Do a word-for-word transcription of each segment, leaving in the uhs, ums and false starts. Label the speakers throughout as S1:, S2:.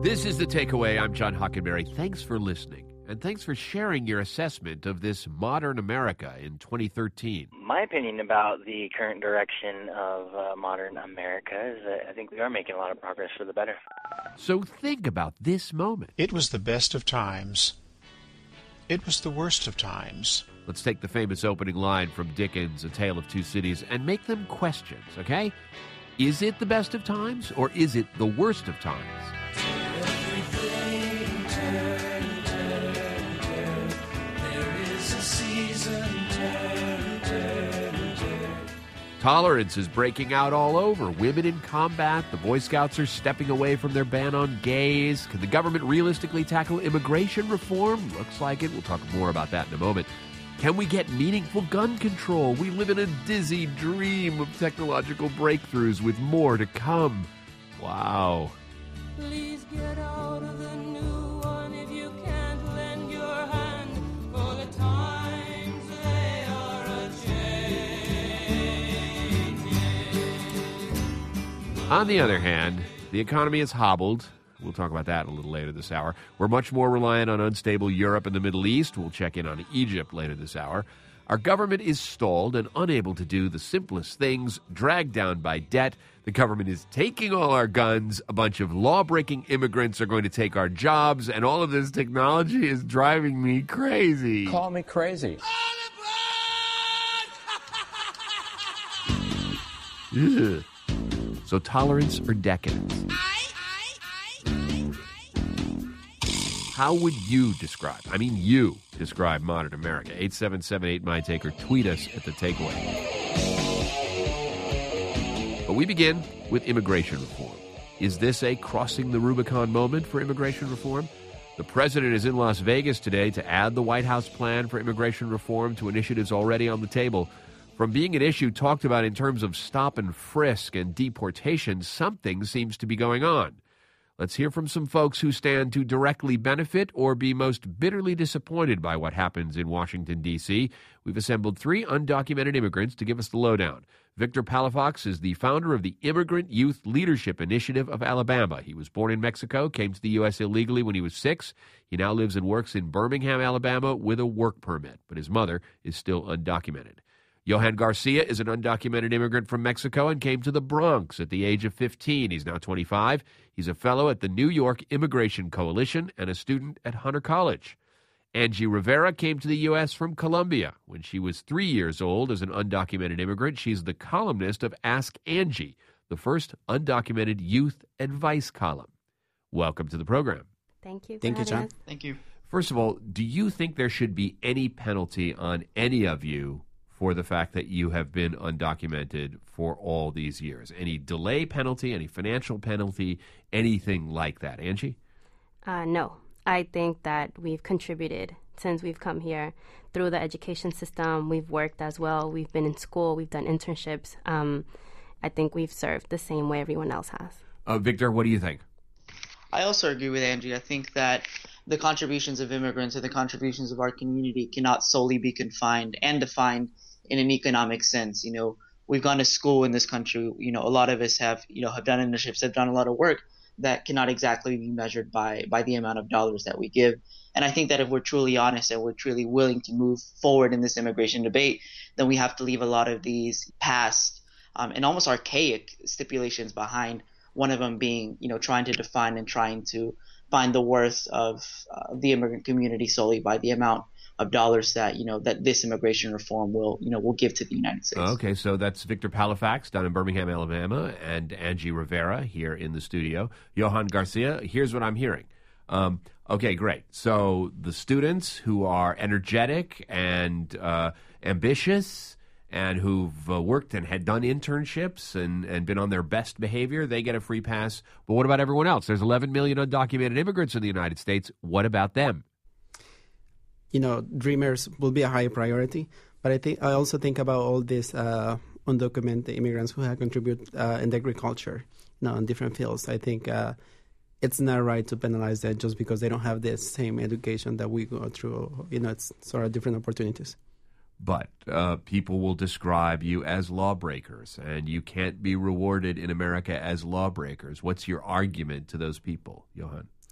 S1: This is The Takeaway. I'm John Hockenberry. Thanks for listening, and thanks for sharing your assessment of this modern America in twenty thirteen.
S2: My opinion about the current direction of uh, modern America is that I think we are making a lot of progress for the better.
S1: So think about this moment.
S3: It was the best of times. It was the worst of times.
S1: Let's take the famous opening line from Dickens' A Tale of Two Cities and make them questions, okay? Is it the best of times, or is it the worst of times?
S4: Everything turn, turn, turn. There is a season, turn, turn, turn.
S1: Tolerance is breaking out all over. Women in combat. The Boy Scouts are stepping away from their ban on gays. Can the government realistically tackle immigration reform? Looks like it. We'll talk more about that in a moment. Can we get meaningful gun control? We live in a dizzy dream of technological breakthroughs with more to come. Wow.
S4: Please get out of the new one if you can't lend your hand, for the times they are a-changing.
S1: On the other hand, the economy is hobbled. We'll talk about that a little later this hour. We're much more reliant on unstable Europe and the Middle East. We'll check in on Egypt later this hour. Our government is stalled and unable to do the simplest things, dragged down by debt. The government is taking all our guns. A bunch of law-breaking immigrants are going to take our jobs, and all of this technology is driving me crazy.
S5: Call me crazy.
S1: Ugh. So tolerance or decadence? How would you describe, I mean you, describe modern America? eight seven seven eight, M Y Take, or tweet us at The Takeaway. But we begin with immigration reform. Is this a crossing the Rubicon moment for immigration reform? The president is in Las Vegas today to add the White House plan for immigration reform to initiatives already on the table. From being an issue talked about in terms of stop and frisk and deportation, something seems to be going on. Let's hear from some folks who stand to directly benefit or be most bitterly disappointed by what happens in Washington, D C We've assembled three undocumented immigrants to give us the lowdown. Victor Palafox is the founder of the Immigrant Youth Leadership Initiative of Alabama. He was born in Mexico, came to the U S illegally when he was six. He now lives and works in Birmingham, Alabama with a work permit, but his mother is still undocumented. Johan Garcia is an undocumented immigrant from Mexico and came to the Bronx at the age of fifteen. He's now twenty-five. He's a fellow at the New York Immigration Coalition and a student at Hunter College. Angie Rivera came to the U S from Colombia. When she was three years old as an undocumented immigrant, she's the columnist of Ask Angie, the first undocumented youth advice column. Welcome to the program.
S6: Thank you.
S5: Thank you, John.
S6: us.
S7: Thank you.
S1: First of all, do you think there should be any penalty on any of you for the fact that you have been undocumented for all these years? Any delay penalty, any financial penalty, anything like that? Angie?
S6: Uh, no. I think that we've contributed since we've come here through the education system. We've worked as well. We've been in school. We've done internships. Um, I think we've served the same way everyone else has.
S1: Uh, Victor, what do you think?
S7: I also agree with Angie. I think that the contributions of immigrants and the contributions of our community cannot solely be confined and defined in an economic sense. You know, we've gone to school in this country. You know, a lot of us have, you know, have done internships, have done a lot of work that cannot exactly be measured by, by the amount of dollars that we give. And I think that if we're truly honest and we're truly willing to move forward in this immigration debate, then we have to leave a lot of these past um, and almost archaic stipulations behind, one of them being, you know, trying to define and trying to find the worth of uh, the immigrant community solely by the amount of dollars that, you know, that this immigration reform will, you know, will give to the United States.
S1: Okay, so that's Victor Palafox down in Birmingham, Alabama, and Angie Rivera here in the studio. Johan Garcia, here's what I'm hearing. Um, okay, great. So the students who are energetic and uh, ambitious and who've uh, worked and had done internships and, and been on their best behavior, they get a free pass. But what about everyone else? There's eleven million undocumented immigrants in the United States. What about them?
S8: You know, Dreamers will be a high priority, but I think I also think about all these uh, undocumented immigrants who have contributed uh, in agriculture, you know, in different fields. I think uh, it's not right to penalize them just because they don't have the same education that we go through. You know, it's sort of different opportunities.
S1: But uh, people will describe you as lawbreakers, and you can't be rewarded in America as lawbreakers. What's your argument to those people, Johan?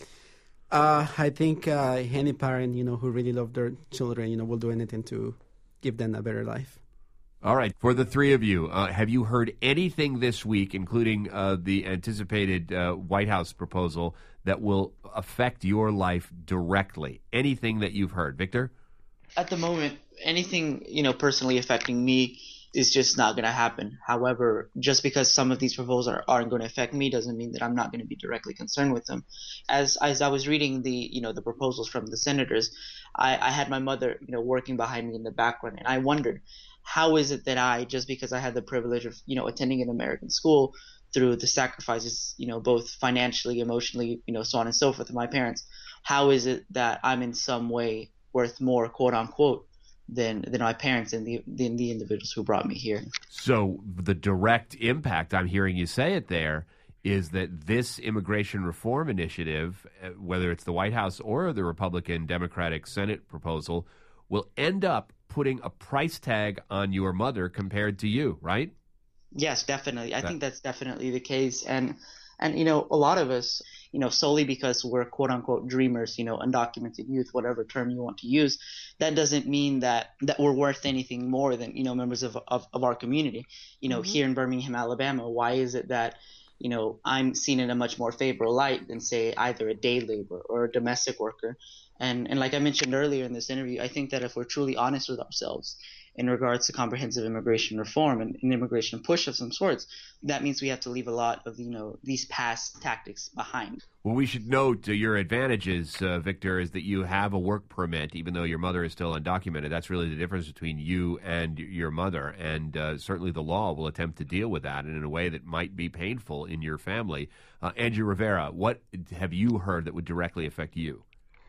S8: Uh, I think uh, any parent, you know, who really love their children, you know, will do anything to give them a better life.
S1: All right. For the three of you, uh, have you heard anything this week, including uh, the anticipated uh, White House proposal, that will affect your life directly? Anything that you've heard? Victor?
S7: At the moment, anything, you know, personally affecting me is just not going to happen. However, just because some of these proposals are, aren't going to affect me doesn't mean that I'm not going to be directly concerned with them. As as I was reading the, you know, the proposals from the senators, I, I had my mother, you know, working behind me in the background, and I wondered, how is it that I, just because I had the privilege of, you know, attending an American school through the sacrifices, you know, both financially, emotionally, you know, so on and so forth of my parents, how is it that I'm in some way worth more, quote unquote, than than my parents and the than the individuals who brought me here?
S1: So the direct impact, I'm hearing you say it there, is that this immigration reform initiative, whether it's the White House or the Republican Democratic Senate proposal, will end up putting a price tag on your mother compared to you, right?
S7: Yes, definitely. I
S1: That-
S7: think that's definitely the case. And, and, you know, a lot of us, you know, solely because we're quote unquote dreamers, you know, undocumented youth, whatever term you want to use, that doesn't mean that, that we're worth anything more than, you know, members of, of, of our community. You know,
S6: Mhm.
S7: here in Birmingham, Alabama, why is it that, you know, I'm seen in a much more favorable light than, say, either a day laborer or a domestic worker? And and like I mentioned earlier in this interview, I think that if we're truly honest with ourselves in regards to comprehensive immigration reform and an immigration push of some sorts, that means we have to leave a lot of, you know, these past tactics behind.
S1: Well, we should note uh, your advantages, uh, Victor, is that you have a work permit, even though your mother is still undocumented. That's really the difference between you and your mother. And uh, certainly the law will attempt to deal with that and in a way that might be painful in your family. Uh, Angie Rivera, what have you heard that would directly affect you?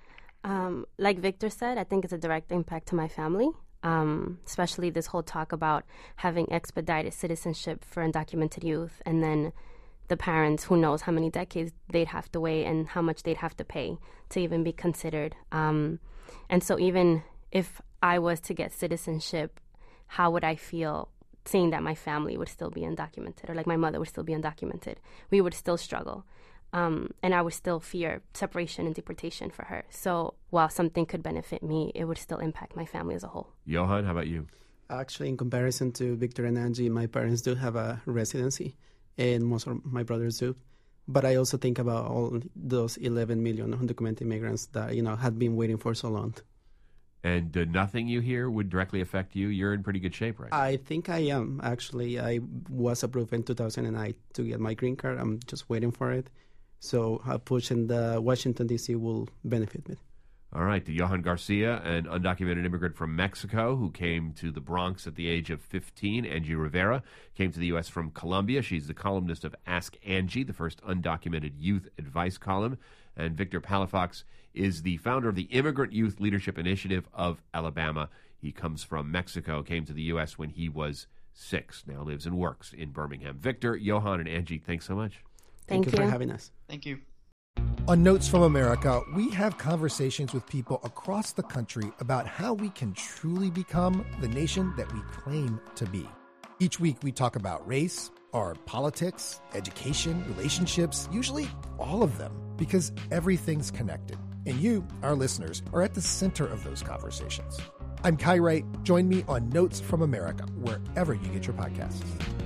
S6: Um, like Victor said, I think it's a direct impact to my family, um, especially this whole talk about having expedited citizenship for undocumented youth, and then the parents, who knows how many decades they'd have to wait and how much they'd have to pay to even be considered. Um, and so even if I was to get citizenship, how would I feel seeing that my family would still be undocumented, or like my mother would still be undocumented? We would still struggle. Um, and I would still fear separation and deportation for her. So while something could benefit me, it would still impact my family as a whole.
S1: Johan, how about you?
S8: Actually, in comparison to Victor and Angie, my parents do have a residency, and most of my brothers do. But I also think about all those eleven million undocumented immigrants that, you know, had been waiting for so long.
S1: And uh, nothing you hear would directly affect you? You're in pretty good shape right now.
S8: I think I am, actually. I was approved in two thousand nine to get my green card. I'm just waiting for it. So a push in the Washington, D C will benefit me.
S1: All right, to Johan Garcia, an undocumented immigrant from Mexico who came to the Bronx at the age of fifteen. Angie Rivera came to the U S from Colombia. She's the columnist of Ask Angie, the first undocumented youth advice column. And Victor Palafox is the founder of the Immigrant Youth Leadership Initiative of Alabama. He comes from Mexico, came to the U S when he was six, now lives and works in Birmingham. Victor, Johan, and Angie, thanks so much.
S8: Thank,
S6: Thank
S8: you
S6: you.
S8: for having us.
S7: Thank you.
S5: On Notes from America, we have conversations with people across the country about how we can truly become the nation that we claim to be. Each week, we talk about race, our politics, education, relationships, usually all of them, because everything's connected. And you, our listeners, are at the center of those conversations. I'm Kai Wright. Join me on Notes from America, wherever you get your podcasts.